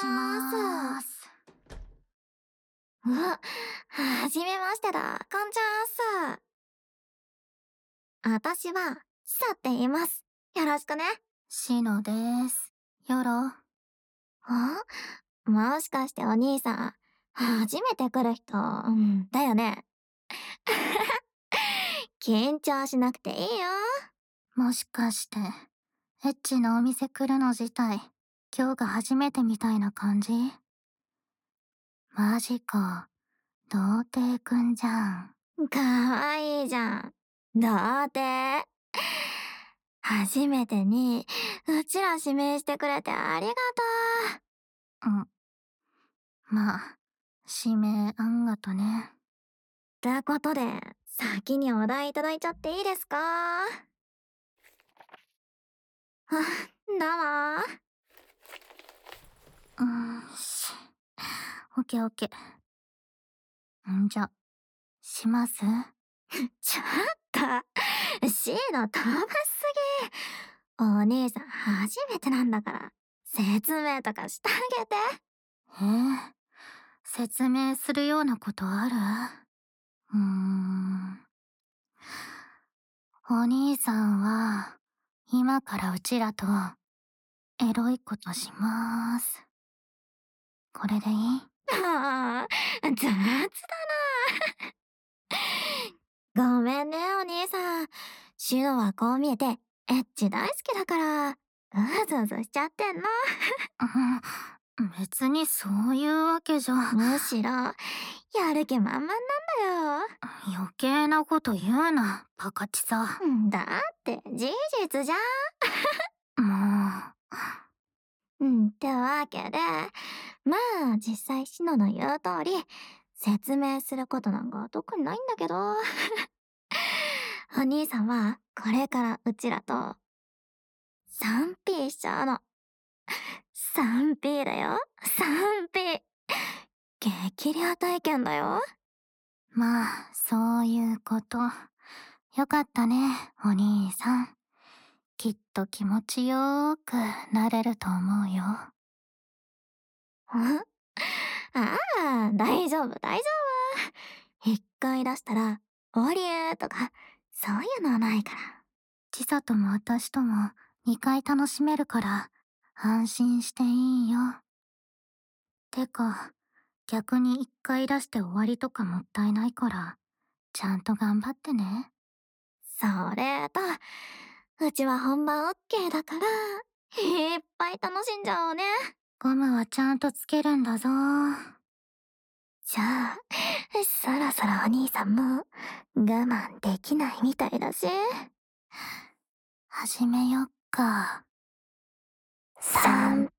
ます。はじめましてだ。こんちゃーす。私は、シサって言います。よろしくね。 シノです。よろ。 もしかしてお兄さん、初めて来る人、だよね。緊張しなくていいよ。 もしかして、エッチなお店来るの自体、今日が初めてみたいな感じ？マジか。童貞くんじゃん。 かわいいじゃん。童貞。初めてに、うちら指名してくれてありがとう。 まあ、指名あんがとね。 ってことで、先にお題いただいちゃっていいですか？どうもオッケーオッケー。じゃ、します？ ちょっと、シード飛ばしすぎ。お兄さん初めてなんだから、説明とかしてあげて。 説明するようなことある？お兄さんは、今からうちらと、エロいことしまーす。これでいい？ 雑だな。ごめんね、お兄さん。シノはこう見えて、エッチ大好きだから、うずうずしちゃってんの。 別にそういうわけじゃ。 むしろ、やる気満々なんだよ。 余計なこと言うな、バカチさ。 だって事実じゃもん。ってわけで、まあ実際シノの言う通り、説明することなんか特にないんだけど。お兄さんはこれからうちらと 3P しちゃうの。3P だよ。3P。激レア体験だよ。 まあ、そういうこと。よかったね、お兄さん。きっと気持ちよーくなれると思うよ。 ああ、大丈夫、大丈夫。一回出したら、終わりとか、そういうのはないから。 チサとも私とも2回楽しめるから、安心していいよ。てか、逆に1回出して終わりとかもったいないから、ちゃんと頑張ってね。 それと、うちは本番 OK だから、いっぱい楽しんじゃおうね。 ゴムはちゃんとつけるんだぞ。 じゃあ、そろそろお兄さんも我慢できないみたいだし。 始めよっか。 3